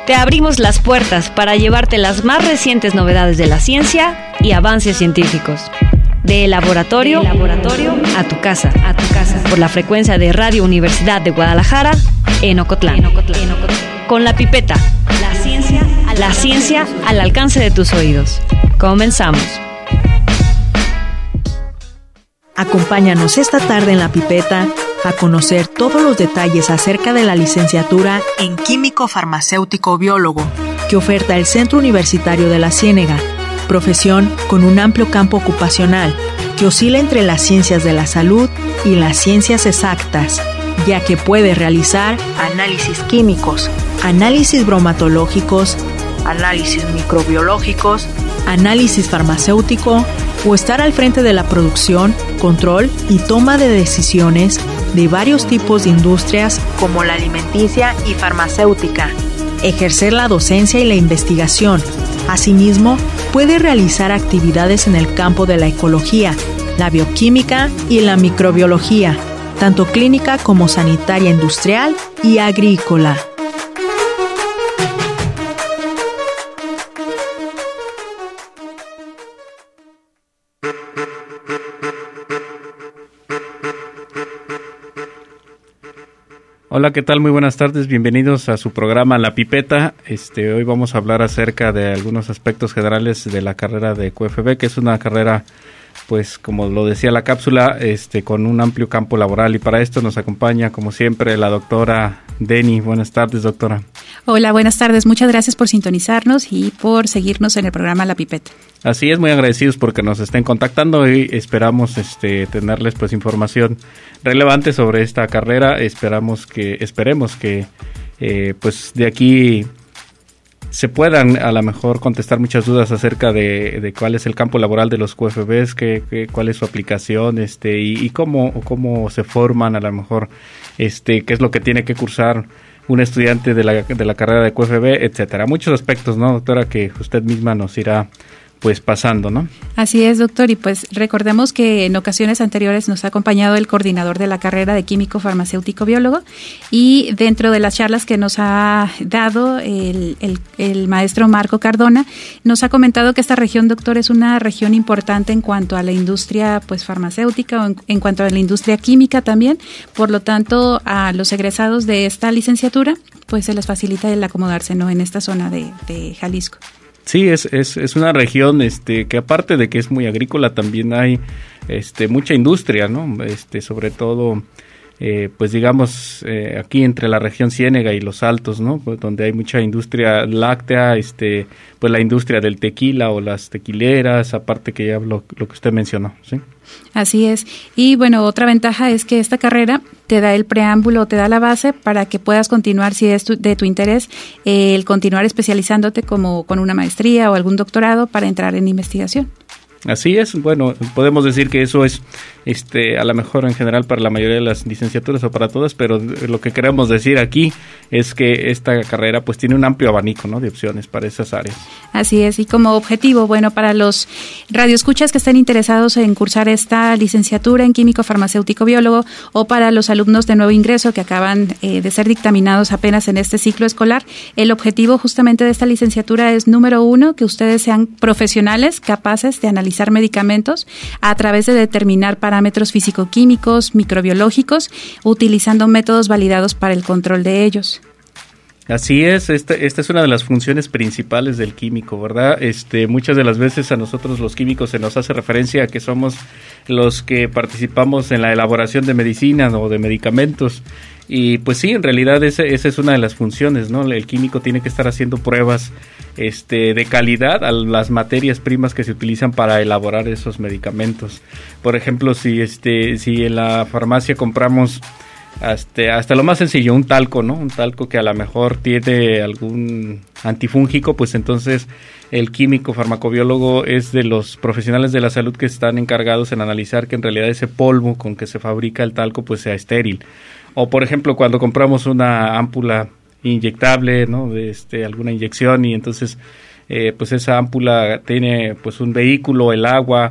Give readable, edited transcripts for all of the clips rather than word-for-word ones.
Te abrimos las puertas para llevarte las más recientes novedades de la ciencia y avances científicos. De laboratorio a tu casa, por la frecuencia de Radio Universidad de Guadalajara en Ocotlán. Con la pipeta, la ciencia al alcance de tus oídos. Comenzamos. Acompáñanos esta tarde en La Pipeta a conocer todos los detalles acerca de la licenciatura en Químico Farmacéutico Biólogo que oferta el Centro Universitario de la Ciénega, profesión con un amplio campo ocupacional que oscila entre las ciencias de la salud y las ciencias exactas, ya que puede realizar análisis químicos, análisis bromatológicos, análisis microbiológicos, análisis farmacéutico o estar al frente de la producción, control y toma de decisiones de varios tipos de industrias como la alimenticia y farmacéutica, ejercer la docencia y la investigación. Asimismo, puede realizar actividades en el campo de la ecología, la bioquímica y la microbiología, tanto clínica como sanitaria industrial y agrícola. Hola, ¿qué tal? Muy buenas tardes, bienvenidos a su programa La Pipeta. Hoy vamos a hablar acerca de algunos aspectos generales de la carrera de QFB, que es una carrera, pues como lo decía la cápsula, con un amplio campo laboral, y para esto nos acompaña, como siempre, la doctora Deni. Buenas tardes, doctora. Hola, buenas tardes. Muchas gracias por sintonizarnos y por seguirnos en el programa La Pipeta. Así es, muy agradecidos porque nos estén contactando y esperamos tenerles pues información relevante sobre esta carrera. Esperemos que pues de aquí se puedan a lo mejor contestar muchas dudas acerca de cuál es el campo laboral de los QFBs, cuál es su aplicación, y cómo se forman a lo mejor, qué es lo que tiene que cursar un estudiante de la carrera de QFB, etcétera. Muchos aspectos, ¿no, doctora?, que usted misma nos irá pues pasando, ¿no? Así es, doctor, y pues recordemos que en ocasiones anteriores nos ha acompañado el coordinador de la carrera de Químico Farmacéutico Biólogo, y dentro de las charlas que nos ha dado el maestro Marco Cardona, nos ha comentado que esta región, doctor, es una región importante en cuanto a la industria pues farmacéutica, o en cuanto a la industria química también. Por lo tanto, a los egresados de esta licenciatura pues se les facilita el acomodarse, ¿no?, en esta zona de Jalisco. Sí, es una región que aparte de que es muy agrícola, también hay mucha industria, ¿no? Sobre todo pues digamos aquí entre la región Ciénega y los Altos, ¿no?, pues, donde hay mucha industria láctea, pues la industria del tequila o las tequileras, aparte que ya lo que usted mencionó, ¿sí? Así es. Y bueno, otra ventaja es que esta carrera te da el preámbulo, te da la base para que puedas continuar, si es de tu interés, el continuar especializándote como con una maestría o algún doctorado para entrar en investigación. Así es, bueno, podemos decir que eso es a lo mejor en general para la mayoría de las licenciaturas o para todas, pero lo que queremos decir aquí es que esta carrera pues tiene un amplio abanico, ¿no?, de opciones para esas áreas. Así es, y como objetivo, bueno, para los radioescuchas que estén interesados en cursar esta licenciatura en Químico Farmacéutico Biólogo, o para los alumnos de nuevo ingreso que acaban de ser dictaminados apenas en este ciclo escolar, el objetivo justamente de esta licenciatura es, número uno, que ustedes sean profesionales capaces de analizar medicamentos a través de determinar parámetros físico-químicos, microbiológicos, utilizando métodos validados para el control de ellos. Así es, esta es una de las funciones principales del químico, ¿verdad? Muchas de las veces a nosotros los químicos se nos hace referencia a que somos los que participamos en la elaboración de medicina o de medicamentos, y pues sí, en realidad esa es una de las funciones, ¿no? El químico tiene que estar haciendo pruebas de calidad a las materias primas que se utilizan para elaborar esos medicamentos. Por ejemplo, si en la farmacia compramos hasta lo más sencillo, un talco, ¿no? Un talco que a lo mejor tiene algún antifúngico, pues entonces el químico farmacobiólogo es de los profesionales de la salud que están encargados en analizar que en realidad ese polvo con que se fabrica el talco pues sea estéril. O por ejemplo, cuando compramos una ámpula inyectable, ¿no?, de alguna inyección, y entonces pues esa ámpula tiene pues un vehículo, el agua,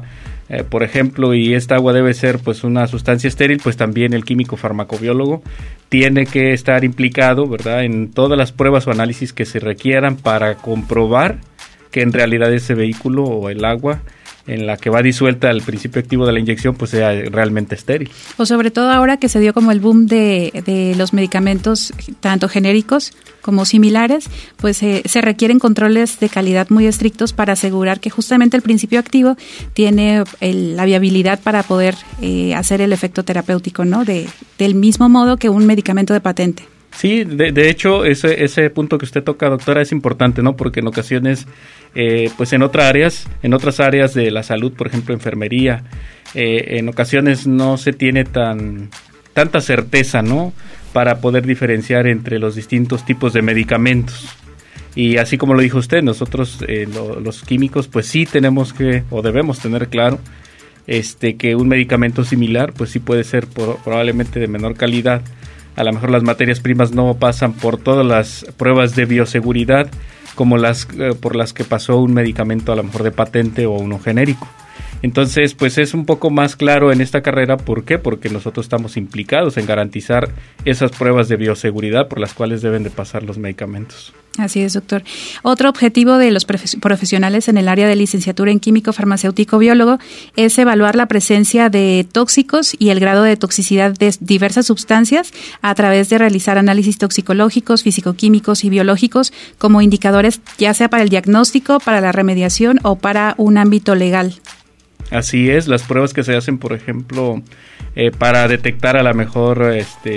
por ejemplo, y esta agua debe ser pues una sustancia estéril, pues también el químico farmacobiólogo tiene que estar implicado, ¿verdad?, en todas las pruebas o análisis que se requieran para comprobar que en realidad ese vehículo o el agua en la que va disuelta el principio activo de la inyección pues sea realmente estéril. O sobre todo ahora que se dio como el boom de los medicamentos tanto genéricos como similares, pues se requieren controles de calidad muy estrictos para asegurar que justamente el principio activo tiene la viabilidad para poder hacer el efecto terapéutico, ¿no? Del mismo modo que un medicamento de patente. Sí, de hecho, ese punto que usted toca, doctora, es importante, ¿no? Porque en ocasiones, pues en otras áreas de la salud, por ejemplo, enfermería, en ocasiones no se tiene tanta certeza, ¿no?, para poder diferenciar entre los distintos tipos de medicamentos. Y así como lo dijo usted, nosotros, los químicos, pues sí tenemos que, o debemos tener claro, que un medicamento similar, pues sí puede ser probablemente de menor calidad. A lo mejor las materias primas no pasan por todas las pruebas de bioseguridad como por las que pasó un medicamento a lo mejor de patente o uno genérico. Entonces, pues es un poco más claro en esta carrera. ¿Por qué? Porque nosotros estamos implicados en garantizar esas pruebas de bioseguridad por las cuales deben de pasar los medicamentos. Así es, doctor. Otro objetivo de los profesionales en el área de licenciatura en químico farmacéutico biólogo es evaluar la presencia de tóxicos y el grado de toxicidad de diversas sustancias a través de realizar análisis toxicológicos, físico-químicos y biológicos como indicadores, ya sea para el diagnóstico, para la remediación o para un ámbito legal. Así es, las pruebas que se hacen, por ejemplo, para detectar a lo mejor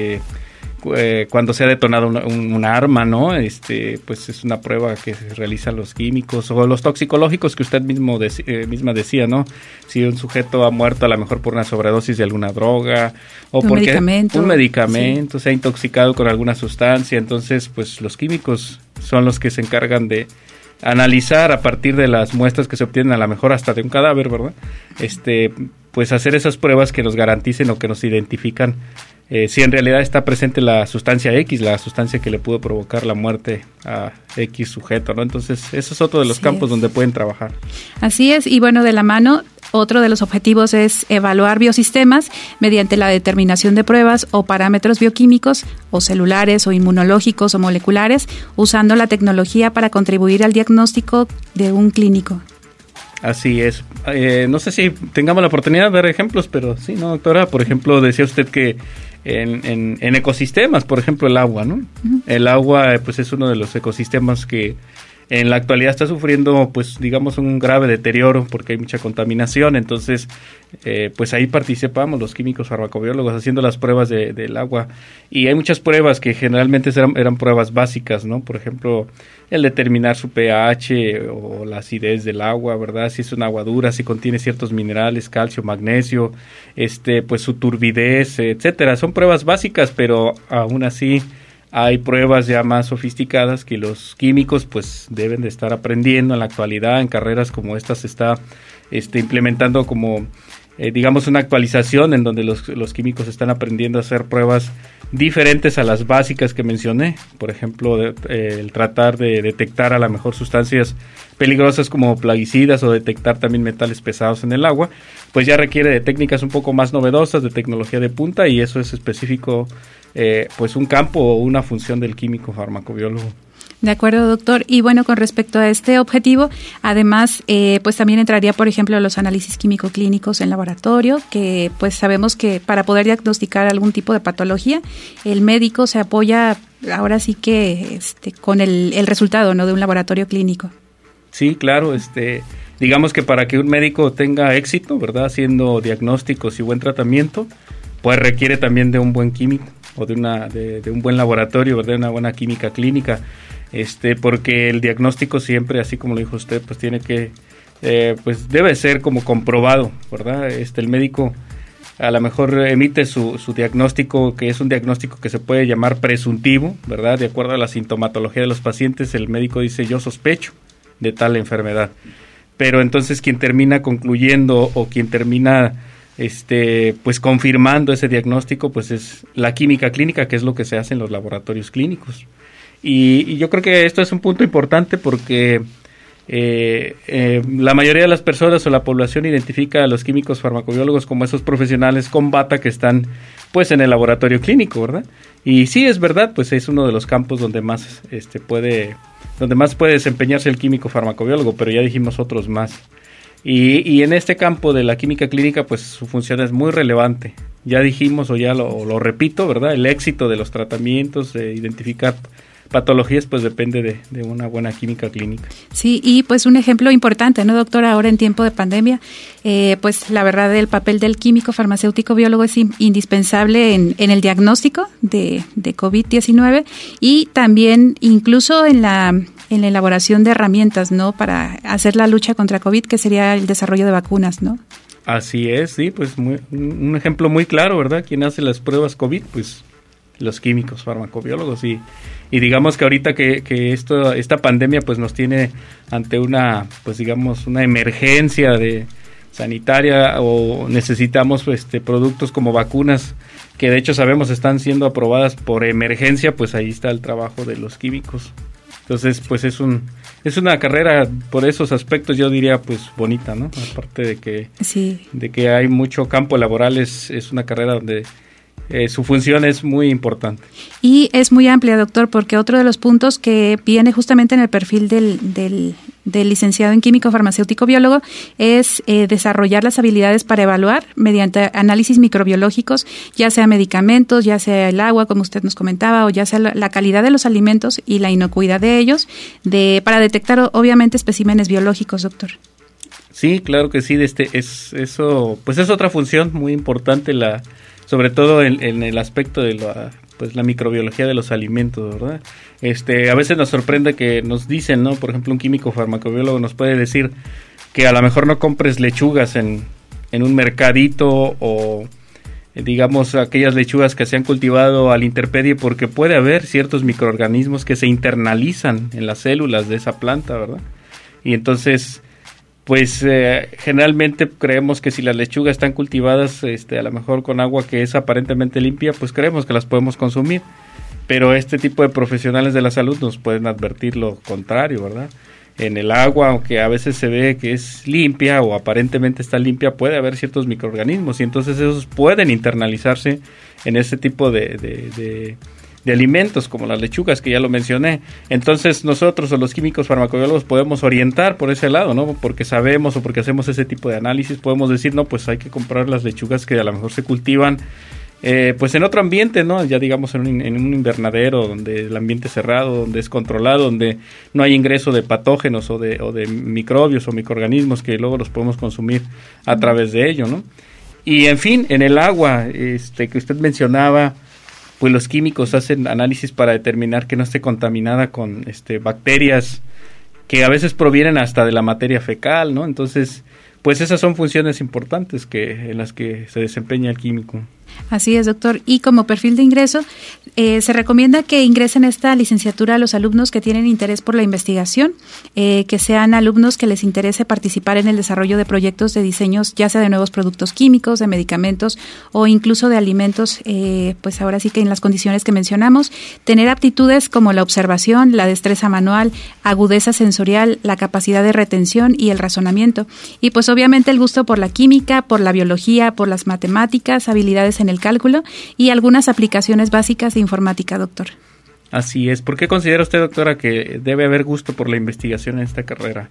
cuando se ha detonado un arma, ¿no? Pues es una prueba que se realizan los químicos o los toxicológicos que usted misma decía, ¿no? Si un sujeto ha muerto a lo mejor por una sobredosis de alguna droga o porque un medicamento, sí, se ha intoxicado con alguna sustancia, entonces pues los químicos son los que se encargan de analizar a partir de las muestras que se obtienen, a lo mejor hasta de un cadáver, ¿verdad? Pues hacer esas pruebas que nos garanticen o que nos identifican si en realidad está presente la sustancia X, la sustancia que le pudo provocar la muerte a X sujeto, ¿no? Entonces, eso es otro de los campos donde pueden trabajar. Así es, y bueno, de la mano, otro de los objetivos es evaluar biosistemas mediante la determinación de pruebas o parámetros bioquímicos o celulares o inmunológicos o moleculares, usando la tecnología para contribuir al diagnóstico de un clínico. Así es. No sé si tengamos la oportunidad de ver ejemplos, pero sí, ¿no, doctora? Por ejemplo, decía usted que en ecosistemas, por ejemplo, el agua, ¿no? Uh-huh. El agua, pues, es uno de los ecosistemas que en la actualidad está sufriendo, pues, digamos, un grave deterioro porque hay mucha contaminación. Entonces, pues ahí participamos los químicos farmacobiólogos haciendo las pruebas del agua. Y hay muchas pruebas que generalmente eran pruebas básicas, ¿no? Por ejemplo, el determinar su pH o la acidez del agua, ¿verdad? Si es un agua dura, si contiene ciertos minerales, calcio, magnesio, pues su turbidez, etcétera. Son pruebas básicas, pero aún así hay pruebas ya más sofisticadas que los químicos pues deben de estar aprendiendo en la actualidad. En carreras como esta se está implementando como digamos una actualización en donde los químicos están aprendiendo a hacer pruebas diferentes a las básicas que mencioné. Por ejemplo, el tratar de detectar a lo mejor sustancias peligrosas como plaguicidas o detectar también metales pesados en el agua, pues ya requiere de técnicas un poco más novedosas, de tecnología de punta, y eso es específico pues un campo o una función del químico farmacobiólogo. De acuerdo, doctor. Y bueno, con respecto a este objetivo, además, pues también entraría, por ejemplo, los análisis químico-clínicos en laboratorio, que pues sabemos que para poder diagnosticar algún tipo de patología, el médico se apoya ahora sí que con el resultado, ¿no?, de un laboratorio clínico. Sí, claro, digamos que para que un médico tenga éxito, ¿verdad?, haciendo diagnósticos y buen tratamiento, pues requiere también de un buen químico o de un buen laboratorio, ¿verdad?, una buena química clínica. Porque el diagnóstico siempre, así como lo dijo usted, pues tiene que, pues debe ser como comprobado, ¿verdad? El médico a lo mejor emite su diagnóstico, que es un diagnóstico que se puede llamar presuntivo, ¿verdad? De acuerdo a la sintomatología de los pacientes, el médico dice, yo sospecho de tal enfermedad. Pero entonces quien termina concluyendo o quien termina pues confirmando ese diagnóstico, pues es la química clínica, que es lo que se hace en los laboratorios clínicos. Y yo creo que esto es un punto importante porque la mayoría de las personas o la población identifica a los químicos farmacobiólogos como esos profesionales con bata que están pues en el laboratorio clínico, ¿verdad? Y sí, es verdad, pues es uno de los campos donde más puede desempeñarse el químico farmacobiólogo, pero ya dijimos otros más. Y en este campo de la química clínica, pues su función es muy relevante. Ya dijimos, o ya lo repito, ¿verdad? El éxito de los tratamientos, de identificar patologías, pues depende de una buena química clínica. Sí, y pues un ejemplo importante, ¿no, doctora? Ahora en tiempo de pandemia, pues la verdad el papel del químico farmacéutico biólogo es indispensable en el diagnóstico de COVID-19 y también incluso en la elaboración de herramientas, ¿no? Para hacer la lucha contra COVID, que sería el desarrollo de vacunas, ¿no? Así es, sí, pues un ejemplo muy claro, ¿verdad? ¿Quién hace las pruebas COVID? Pues los químicos farmacobiólogos y digamos que ahorita que esta pandemia pues nos tiene ante una, pues digamos, una emergencia de sanitaria o necesitamos productos como vacunas que de hecho sabemos están siendo aprobadas por emergencia, pues ahí está el trabajo de los químicos. Entonces, pues es una carrera por esos aspectos, yo diría, pues bonita, ¿no? Aparte de que sí, de que hay mucho campo laboral, es una carrera donde su función es muy importante. Y es muy amplia, doctor, porque otro de los puntos que viene justamente en el perfil del licenciado en químico farmacéutico biólogo es desarrollar las habilidades para evaluar mediante análisis microbiológicos, ya sea medicamentos, ya sea el agua, como usted nos comentaba, o ya sea la calidad de los alimentos y la inocuidad de ellos, para detectar obviamente especímenes biológicos, doctor. Sí, claro que sí, eso pues es otra función muy importante, sobre todo en el aspecto de la microbiología de los alimentos, ¿verdad? A veces nos sorprende que nos dicen, ¿no? Por ejemplo, un químico farmacobiólogo nos puede decir que a lo mejor no compres lechugas en un mercadito o digamos aquellas lechugas que se han cultivado a la intemperie porque puede haber ciertos microorganismos que se internalizan en las células de esa planta, ¿verdad? Y entonces pues generalmente creemos que si las lechugas están cultivadas a lo mejor con agua que es aparentemente limpia, pues creemos que las podemos consumir, pero este tipo de profesionales de la salud nos pueden advertir lo contrario, ¿verdad? En el agua, aunque a veces se ve que es limpia o aparentemente está limpia, puede haber ciertos microorganismos y entonces esos pueden internalizarse en este tipo de alimentos como las lechugas que ya lo mencioné. Entonces nosotros o los químicos farmacobiólogos podemos orientar por ese lado, ¿no? Porque sabemos o porque hacemos ese tipo de análisis, podemos decir, no, pues hay que comprar las lechugas que a lo mejor se cultivan pues en otro ambiente, ¿no? Ya digamos en un invernadero donde el ambiente es cerrado, donde es controlado, donde no hay ingreso de patógenos o de microbios o microorganismos que luego los podemos consumir a través de ello, ¿no? Y en fin, en el agua que usted mencionaba, pues los químicos hacen análisis para determinar que no esté contaminada con bacterias que a veces provienen hasta de la materia fecal, ¿no? Entonces, pues esas son funciones importantes en las que se desempeña el químico. Así es, doctor. Y como perfil de ingreso, se recomienda que ingresen esta licenciatura a los alumnos que tienen interés por la investigación, que sean alumnos que les interese participar en el desarrollo de proyectos de diseños, ya sea de nuevos productos químicos, de medicamentos o incluso de alimentos, pues ahora sí que en las condiciones que mencionamos, tener aptitudes como la observación, la destreza manual, agudeza sensorial, la capacidad de retención y el razonamiento. Y pues obviamente el gusto por la química, por la biología, por las matemáticas, habilidades en el cálculo y algunas aplicaciones básicas de informática, doctor. Así es. ¿Por qué considera usted, doctora, que debe haber gusto por la investigación en esta carrera?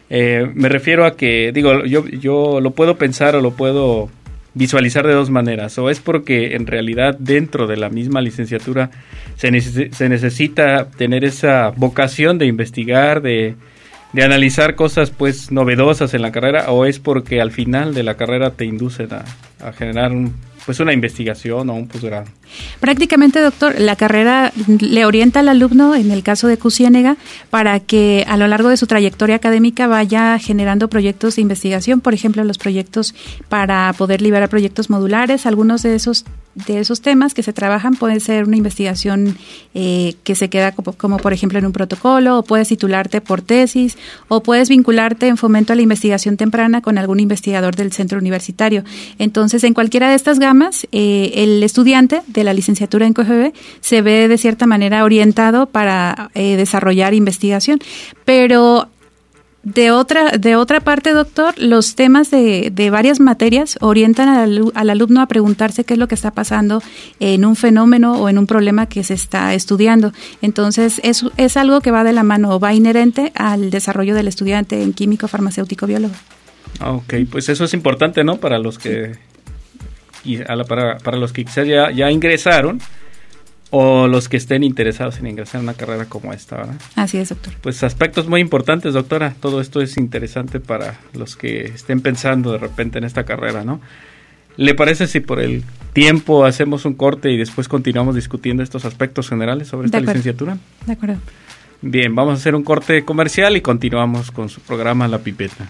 Me refiero a que, digo, yo lo puedo pensar o lo puedo visualizar de dos maneras. O es porque en realidad dentro de la misma licenciatura se necesita tener esa vocación de investigar, de analizar cosas pues novedosas en la carrera, o es porque al final de la carrera te inducen a generar una investigación o un posgrado. Prácticamente, doctor, la carrera le orienta al alumno, en el caso de Q-Ciénega, para que a lo largo de su trayectoria académica vaya generando proyectos de investigación, por ejemplo, los proyectos para poder liberar proyectos modulares. Algunos de esos temas que se trabajan puede ser una investigación que se queda como por ejemplo en un protocolo, o puedes titularte por tesis, o puedes vincularte en fomento a la investigación temprana con algún investigador del centro universitario. Entonces, en cualquiera de estas gamas, el estudiante de la licenciatura en QFB se ve de cierta manera orientado para desarrollar investigación, pero De otra parte, doctor, los temas de varias materias orientan al alumno a preguntarse qué es lo que está pasando en un fenómeno o en un problema que se está estudiando. Entonces, es algo que va de la mano o va inherente al desarrollo del estudiante en químico, farmacéutico, biólogo. Ok, pues eso es importante, ¿no? Para los que para los que quizás ya ingresaron, o los que estén interesados en ingresar en una carrera como esta, ¿verdad? Así es, doctor. Pues aspectos muy importantes, doctora. Todo esto es interesante para los que estén pensando de repente en esta carrera, ¿no? ¿Le parece si por el tiempo hacemos un corte y después continuamos discutiendo estos aspectos generales sobre esta licenciatura? De acuerdo. Bien, vamos a hacer un corte comercial y continuamos con su programa La Pipeta.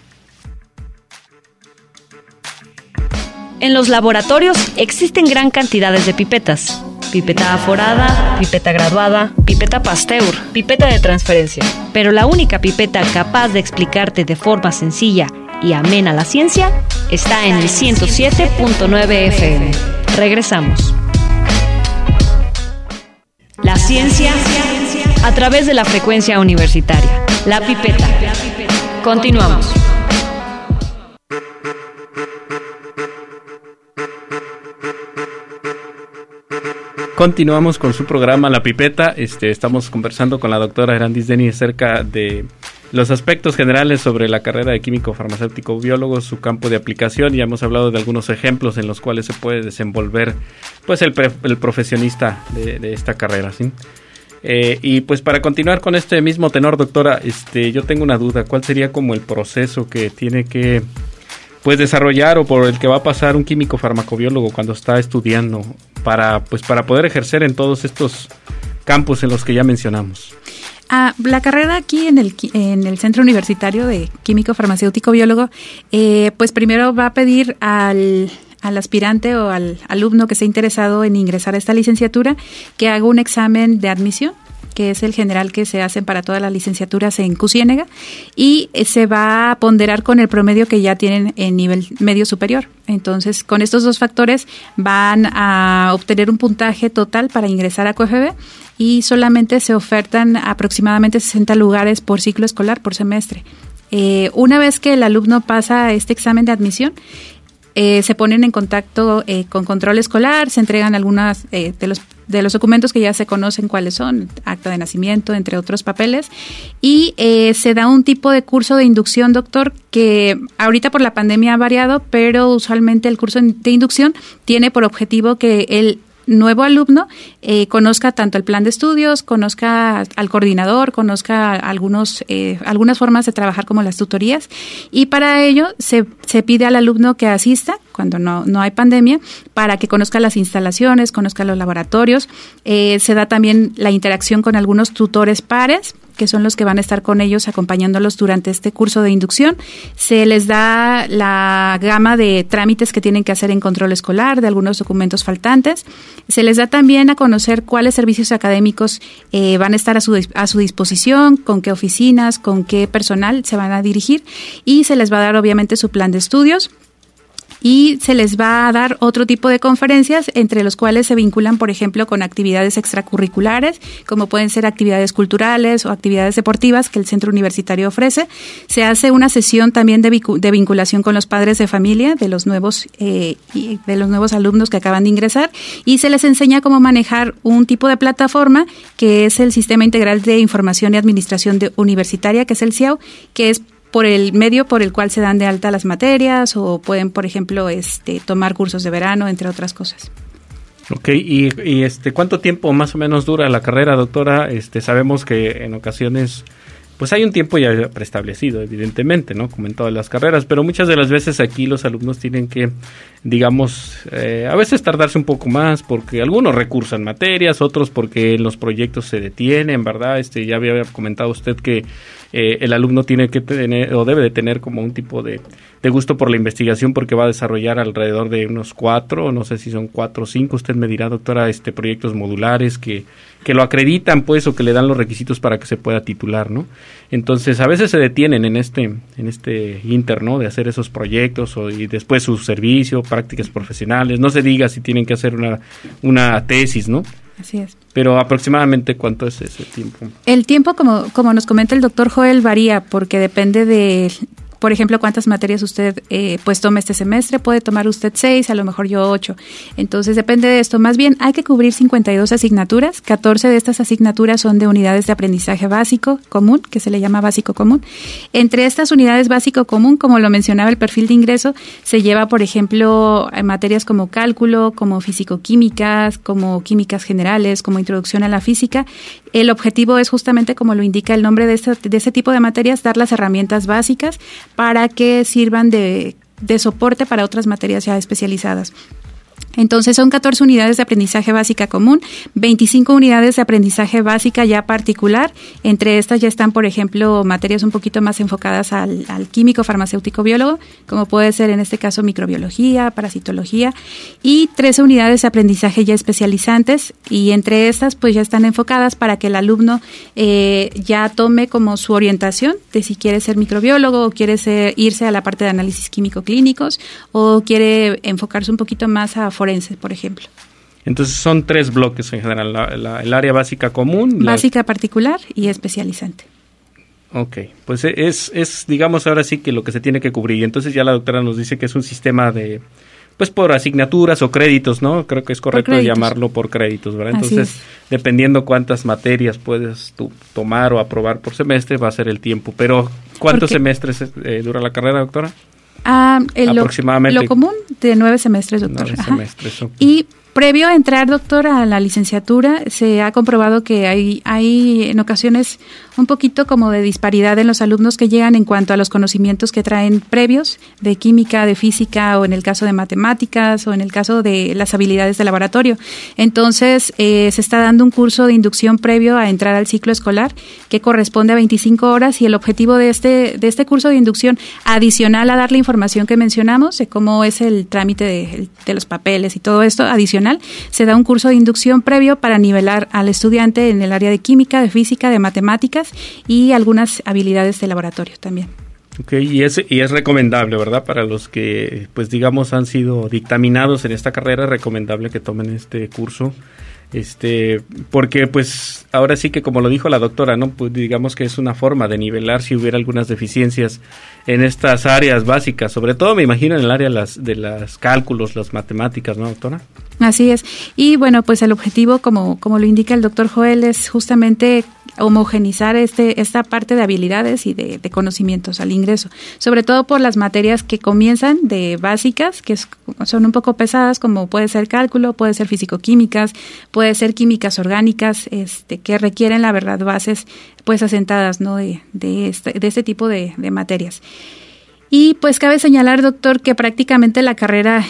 En los laboratorios existen gran cantidades de pipetas. Pipeta aforada, pipeta graduada, pipeta Pasteur, pipeta de transferencia. Pero la única pipeta capaz de explicarte de forma sencilla y amena la ciencia está en el 107.9 FM. Regresamos. La ciencia a través de la frecuencia universitaria. La Pipeta. Continuamos. Continuamos con su programa La Pipeta. Estamos conversando con la doctora Erandis Deni acerca de los aspectos generales sobre la carrera de químico farmacéutico biólogo, su campo de aplicación. Ya hemos hablado de algunos ejemplos en los cuales se puede desenvolver pues el profesionista de esta carrera, ¿sí? Y pues para continuar con este mismo tenor, doctora, yo tengo una duda. ¿Cuál sería como el proceso que tiene que pues desarrollar o por el que va a pasar un químico farmacobiólogo cuando está estudiando para poder ejercer en todos estos campos en los que ya mencionamos? La carrera aquí en el Centro Universitario de Químico Farmacéutico Biólogo, pues primero va a pedir al aspirante o al alumno que esté interesado en ingresar a esta licenciatura que haga un examen de admisión, que es el general que se hace para todas las licenciaturas en Q-Ciénega, y se va a ponderar con el promedio que ya tienen en nivel medio superior. Entonces, con estos dos factores van a obtener un puntaje total para ingresar a QFB, y solamente se ofertan aproximadamente 60 lugares por ciclo escolar, por semestre. Una vez que el alumno pasa este examen de admisión, se ponen en contacto con control escolar, se entregan algunas de los documentos que ya se conocen cuáles son, acta de nacimiento, entre otros papeles, y se da un tipo de curso de inducción, doctor, que ahorita por la pandemia ha variado, pero usualmente el curso de inducción tiene por objetivo que el nuevo alumno conozca tanto el plan de estudios, conozca al coordinador, conozca algunas formas de trabajar como las tutorías, y para ello se pide al alumno que asista cuando no hay pandemia, para que conozca las instalaciones, conozca los laboratorios. Se da también la interacción con algunos tutores pares, que son los que van a estar con ellos acompañándolos durante este curso de inducción. Se les da la gama de trámites que tienen que hacer en control escolar, de algunos documentos faltantes. Se les da también a conocer cuáles servicios académicos van a estar a su disposición, con qué oficinas, con qué personal se van a dirigir, y se les va a dar obviamente su plan de estudios. Y se les va a dar otro tipo de conferencias, entre los cuales se vinculan, por ejemplo, con actividades extracurriculares, como pueden ser actividades culturales o actividades deportivas que el centro universitario ofrece. Se hace una sesión también de vinculación con los padres de familia de los nuevos alumnos que acaban de ingresar, y se les enseña cómo manejar un tipo de plataforma que es el Sistema Integral de Información y Administración Universitaria, que es el CIAU, que es por el medio por el cual se dan de alta las materias, o pueden, por ejemplo, tomar cursos de verano, entre otras cosas. Ok, y ¿cuánto tiempo más o menos dura la carrera, doctora? Sabemos que en ocasiones pues hay un tiempo ya preestablecido, evidentemente, ¿no? Como en todas las carreras, pero muchas de las veces aquí los alumnos tienen que, digamos, a veces tardarse un poco más, porque algunos recursan materias, otros porque los proyectos se detienen, ¿verdad? Ya había comentado usted que el alumno tiene que tener, o debe de tener, como un tipo de gusto por la investigación, porque va a desarrollar alrededor de unos 4, no sé si son 4 o 5, usted me dirá, doctora, proyectos modulares que lo acreditan, pues, o que le dan los requisitos para que se pueda titular, ¿no? Entonces, a veces se detienen en este inter, ¿no? De hacer esos proyectos, y después su servicio, prácticas profesionales, no se diga si tienen que hacer una tesis, ¿no? Así es. Pero aproximadamente, ¿cuánto es ese tiempo? El tiempo, como nos comenta el doctor Joel, varía porque depende de, por ejemplo, cuántas materias usted pues tome este semestre. Puede tomar usted 6, a lo mejor yo 8. Entonces depende de esto. Más bien hay que cubrir 52 asignaturas. 14 de estas asignaturas son de unidades de aprendizaje básico común, que se le llama básico común. Entre estas unidades básico común, como lo mencionaba el perfil de ingreso, se lleva, por ejemplo, materias como cálculo, como físico-químicas, como químicas generales, como introducción a la física. El objetivo es justamente, como lo indica el nombre de ese tipo de materias, dar las herramientas básicas para que sirvan de soporte para otras materias ya especializadas. Entonces son 14 unidades de aprendizaje básica común, 25 unidades de aprendizaje básica ya particular. Entre estas ya están, por ejemplo, materias un poquito más enfocadas al químico, farmacéutico, biólogo, como puede ser en este caso microbiología, parasitología, y 13 unidades de aprendizaje ya especializantes, y entre estas pues ya están enfocadas para que el alumno ya tome como su orientación de si quiere ser microbiólogo o quiere irse a la parte de análisis químico clínicos o quiere enfocarse un poquito más a forense, por ejemplo. Entonces son 3 bloques en general, el área básica común. Básica particular y especializante. Ok, pues es digamos ahora sí que lo que se tiene que cubrir. Y entonces ya la doctora nos dice que es un sistema de, pues por asignaturas o créditos, ¿no? Creo que es correcto llamarlo por créditos, ¿verdad? Entonces, dependiendo cuántas materias puedes tomar o aprobar por semestre, va a ser el tiempo. Pero, ¿cuántos semestres dura la carrera, doctora? Aproximadamente. Lo común de 9 semestres, doctor. 9 semestres. Okay. Y previo a entrar, doctor, a la licenciatura, se ha comprobado que hay en ocasiones un poquito como de disparidad en los alumnos que llegan en cuanto a los conocimientos que traen previos de química, de física, o en el caso de matemáticas, o en el caso de las habilidades de laboratorio. Entonces, se está dando un curso de inducción previo a entrar al ciclo escolar que corresponde a 25 horas, y el objetivo de este curso de inducción, adicional a dar la información que mencionamos, de cómo es el trámite de los papeles y todo esto, adicional, se da un curso de inducción previo para nivelar al estudiante en el área de química, de física, de matemáticas y algunas habilidades de laboratorio también. Ok, y es recomendable, ¿verdad? Para los que, pues digamos, han sido dictaminados en esta carrera, es recomendable que tomen este curso. Porque pues ahora sí que, como lo dijo la doctora, ¿no? Pues digamos que es una forma de nivelar si hubiera algunas deficiencias en estas áreas básicas, sobre todo me imagino en el área de las cálculos, las matemáticas, ¿no, doctora? Así es. Y bueno, pues el objetivo, como lo indica el doctor Joel, es justamente homogenizar esta parte de habilidades y de conocimientos al ingreso, sobre todo por las materias que comienzan de básicas, que son un poco pesadas, como puede ser cálculo, puede ser físico-químicas, puede ser químicas orgánicas, que requieren, la verdad, bases pues asentadas, ¿no? de este tipo de materias. Y pues cabe señalar, doctor, que prácticamente la carrera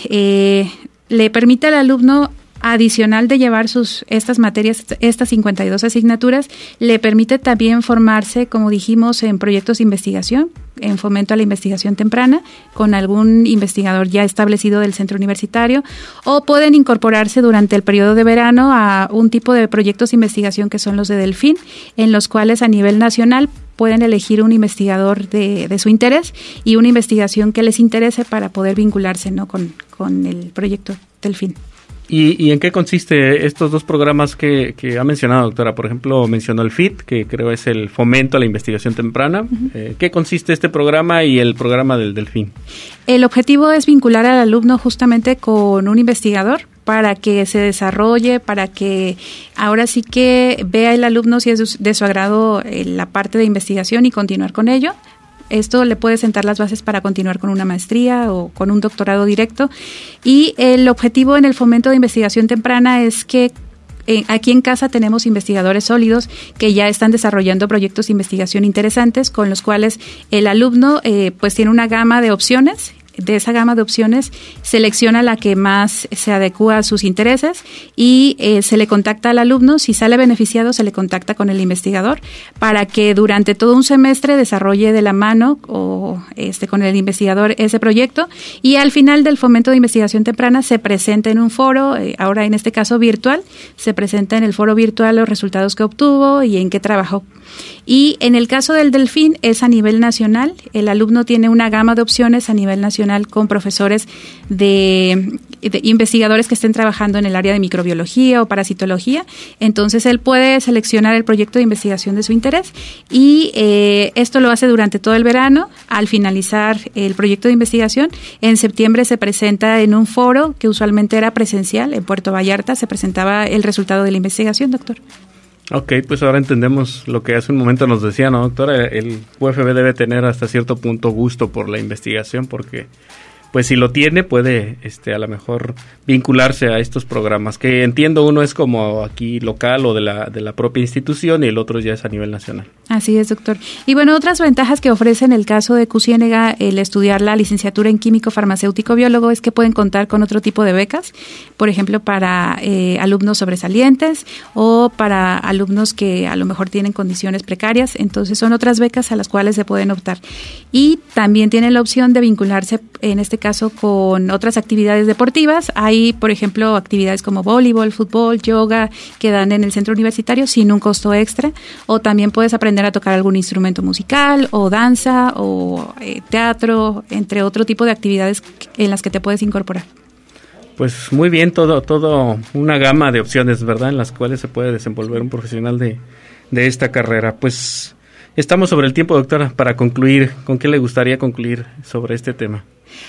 le permite al alumno, adicional de llevar estas materias, estas 52 asignaturas, le permite también formarse, como dijimos, en proyectos de investigación, en fomento a la investigación temprana, con algún investigador ya establecido del centro universitario, o pueden incorporarse durante el periodo de verano a un tipo de proyectos de investigación que son los de Delfín, en los cuales a nivel nacional pueden elegir un investigador de su interés y una investigación que les interese para poder vincularse, ¿no? con el proyecto Delfín. ¿Y en qué consiste estos 2 programas que ha mencionado, doctora? Por ejemplo, mencionó el FIT, que creo es el fomento a la investigación temprana. Uh-huh. ¿Qué consiste este programa y el programa del Delfín? El objetivo es vincular al alumno justamente con un investigador para que se desarrolle, para que ahora sí que vea el alumno si es de su agrado la parte de investigación y continuar con ello. Esto le puede sentar las bases para continuar con una maestría o con un doctorado directo. Y el objetivo en el fomento de investigación temprana es que aquí en casa tenemos investigadores sólidos que ya están desarrollando proyectos de investigación interesantes, con los cuales el alumno pues tiene una gama de opciones. De esa gama de opciones selecciona la que más se adecua a sus intereses y se le contacta al alumno. Si sale beneficiado, se le contacta con el investigador para que durante todo un semestre desarrolle de la mano o con el investigador ese proyecto, y al final del fomento de investigación temprana se presenta en un foro, ahora en este caso virtual, se presenta en el foro virtual los resultados que obtuvo y en qué trabajó. Y en el caso del Delfín es a nivel nacional, el alumno tiene una gama de opciones a nivel nacional nacional con profesores de investigadores que estén trabajando en el área de microbiología o parasitología. Entonces él puede seleccionar el proyecto de investigación de su interés y esto lo hace durante todo el verano. Al finalizar el proyecto de investigación, en septiembre se presenta en un foro que usualmente era presencial en Puerto Vallarta, se presentaba el resultado de la investigación, doctor. Ok, pues ahora entendemos lo que hace un momento nos decía, ¿no, doctora? El UFB debe tener hasta cierto punto gusto por la investigación, porque pues si lo tiene puede a lo mejor vincularse a estos programas, que entiendo uno es como aquí local o de la propia institución y el otro ya es a nivel nacional. Así es, doctor. Y bueno, otras ventajas que ofrece en el caso de QCiénega el estudiar la licenciatura en químico farmacéutico biólogo es que pueden contar con otro tipo de becas, por ejemplo, para alumnos sobresalientes o para alumnos que a lo mejor tienen condiciones precarias. Entonces son otras becas a las cuales se pueden optar. Y también tienen la opción de vincularse, en este caso, con otras actividades deportivas. Hay, por ejemplo, actividades como voleibol, fútbol, yoga, que dan en el centro universitario sin un costo extra. O también puedes aprender a tocar algún instrumento musical, o danza, o teatro, entre otro tipo de actividades en las que te puedes incorporar. Pues muy bien, todo una gama de opciones, ¿verdad?, en las cuales se puede desenvolver un profesional de esta carrera. Pues estamos sobre el tiempo, doctora, para concluir. ¿Con qué le gustaría concluir sobre este tema?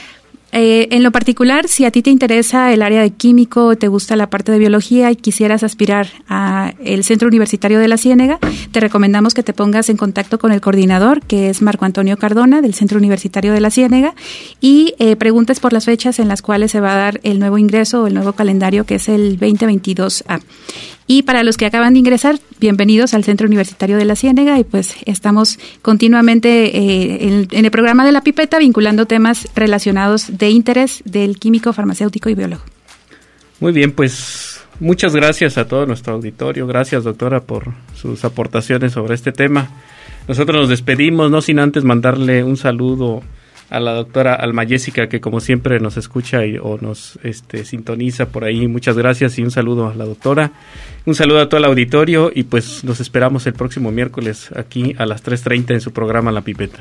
En lo particular, si a ti te interesa el área de químico, te gusta la parte de biología y quisieras aspirar a el Centro Universitario de la Ciénega, te recomendamos que te pongas en contacto con el coordinador, que es Marco Antonio Cardona, del Centro Universitario de la Ciénega, y preguntes por las fechas en las cuales se va a dar el nuevo ingreso o el nuevo calendario, que es el 2022A. Y para los que acaban de ingresar, bienvenidos al Centro Universitario de la Ciénega, y pues estamos continuamente en el programa de La Pipeta vinculando temas relacionados de interés del químico, farmacéutico y biólogo. Muy bien, pues muchas gracias a todo nuestro auditorio. Gracias, doctora, por sus aportaciones sobre este tema. Nosotros nos despedimos, no sin antes mandarle un saludo a la doctora Alma Jessica, que como siempre nos escucha o nos sintoniza por ahí. Muchas gracias y un saludo a la doctora. Un saludo a todo el auditorio y pues nos esperamos el próximo miércoles aquí a las 3:30 en su programa La Pipeta.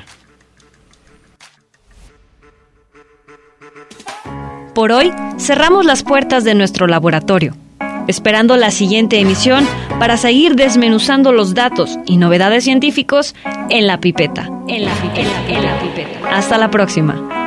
Por hoy cerramos las puertas de nuestro laboratorio, esperando la siguiente emisión para seguir desmenuzando los datos y novedades científicos en La Pipeta. Hasta la próxima.